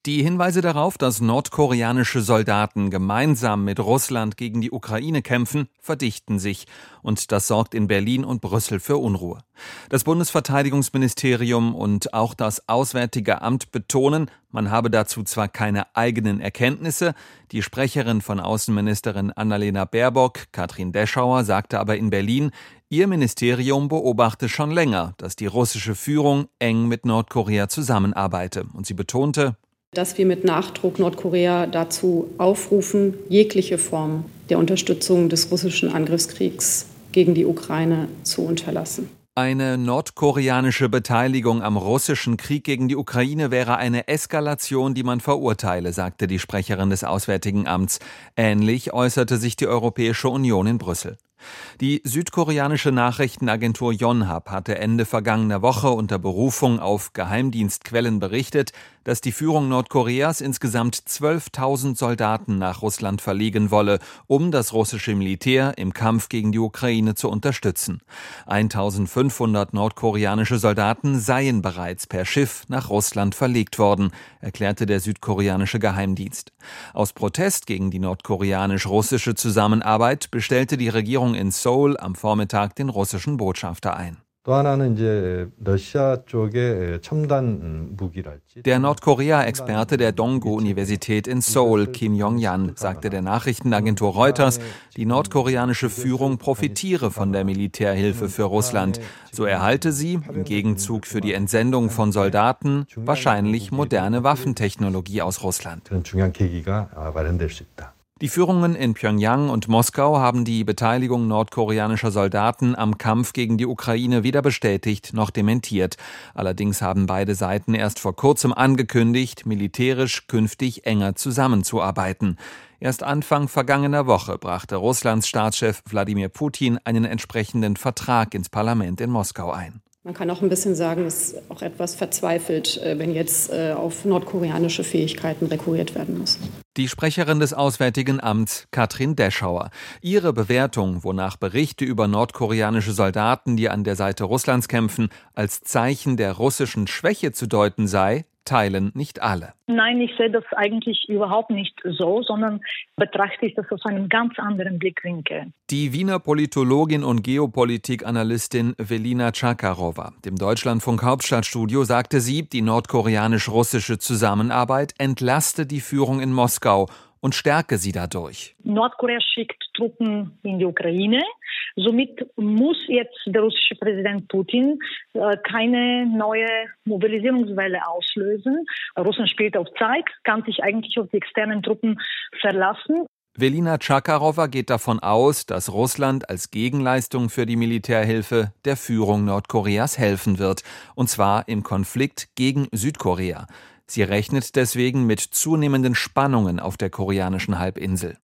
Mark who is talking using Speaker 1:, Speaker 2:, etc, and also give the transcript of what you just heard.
Speaker 1: Die Hinweise darauf, dass nordkoreanische Soldaten gemeinsam mit Russland gegen die Ukraine kämpfen, verdichten sich. Und das sorgt in Berlin und Brüssel für Unruhe. Das Bundesverteidigungsministerium und auch das Auswärtige Amt betonen, man habe dazu zwar keine eigenen Erkenntnisse. Die Sprecherin von Außenministerin Annalena Baerbock, Katrin Deschauer, sagte aber in Berlin, ihr Ministerium beobachte schon länger, dass die russische Führung eng mit Nordkorea zusammenarbeite. Und sie betonte,
Speaker 2: dass wir mit Nachdruck Nordkorea dazu aufrufen, jegliche Form der Unterstützung des russischen Angriffskriegs gegen die Ukraine zu unterlassen.
Speaker 1: Eine nordkoreanische Beteiligung am russischen Krieg gegen die Ukraine wäre eine Eskalation, die man verurteile, sagte die Sprecherin des Auswärtigen Amts. Ähnlich äußerte sich die Europäische Union in Brüssel. Die südkoreanische Nachrichtenagentur Yonhap hatte Ende vergangener Woche unter Berufung auf Geheimdienstquellen berichtet, dass die Führung Nordkoreas insgesamt 12.000 Soldaten nach Russland verlegen wolle, um das russische Militär im Kampf gegen die Ukraine zu unterstützen. 1.500 nordkoreanische Soldaten seien bereits per Schiff nach Russland verlegt worden, erklärte der südkoreanische Geheimdienst. Aus Protest gegen die nordkoreanisch-russische Zusammenarbeit bestellte die Regierung in Seoul am Vormittag den russischen Botschafter ein. Der Nordkorea-Experte der Donggu-Universität in Seoul, Kim Yong-jan, sagte der Nachrichtenagentur Reuters, die nordkoreanische Führung profitiere von der Militärhilfe für Russland. So erhalte sie, im Gegenzug für die Entsendung von Soldaten, wahrscheinlich moderne Waffentechnologie aus Russland. Die Führungen in Pjöngjang und Moskau haben die Beteiligung nordkoreanischer Soldaten am Kampf gegen die Ukraine weder bestätigt noch dementiert. Allerdings haben beide Seiten erst vor kurzem angekündigt, militärisch künftig enger zusammenzuarbeiten. Erst Anfang vergangener Woche brachte Russlands Staatschef Wladimir Putin einen entsprechenden Vertrag ins Parlament in Moskau ein.
Speaker 2: Man kann auch ein bisschen sagen, es ist auch etwas verzweifelt, wenn jetzt auf nordkoreanische Fähigkeiten rekurriert werden muss.
Speaker 1: Die Sprecherin des Auswärtigen Amts, Katrin Deschauer. Ihre Bewertung, wonach Berichte über nordkoreanische Soldaten, die an der Seite Russlands kämpfen, als Zeichen der russischen Schwäche zu deuten sei, teilen nicht alle.
Speaker 3: Nein, ich sehe das eigentlich überhaupt nicht so, sondern betrachte ich das aus einem ganz anderen Blickwinkel.
Speaker 1: Die Wiener Politologin und Geopolitik-Analystin Velina Chakarova. Dem Deutschlandfunk Hauptstadtstudio sagte sie, die nordkoreanisch-russische Zusammenarbeit entlaste die Führung in Moskau und stärke sie dadurch.
Speaker 3: Nordkorea schickt Truppen in die Ukraine. Somit muss jetzt der russische Präsident Putin keine neue Mobilisierungswelle auslösen. Russland spielt auf Zeit, kann sich eigentlich auf die externen Truppen verlassen.
Speaker 1: Velina Chakarova geht davon aus, dass Russland als Gegenleistung für die Militärhilfe der Führung Nordkoreas helfen wird, und zwar im Konflikt gegen Südkorea. Sie rechnet deswegen mit zunehmenden Spannungen auf der koreanischen Halbinsel.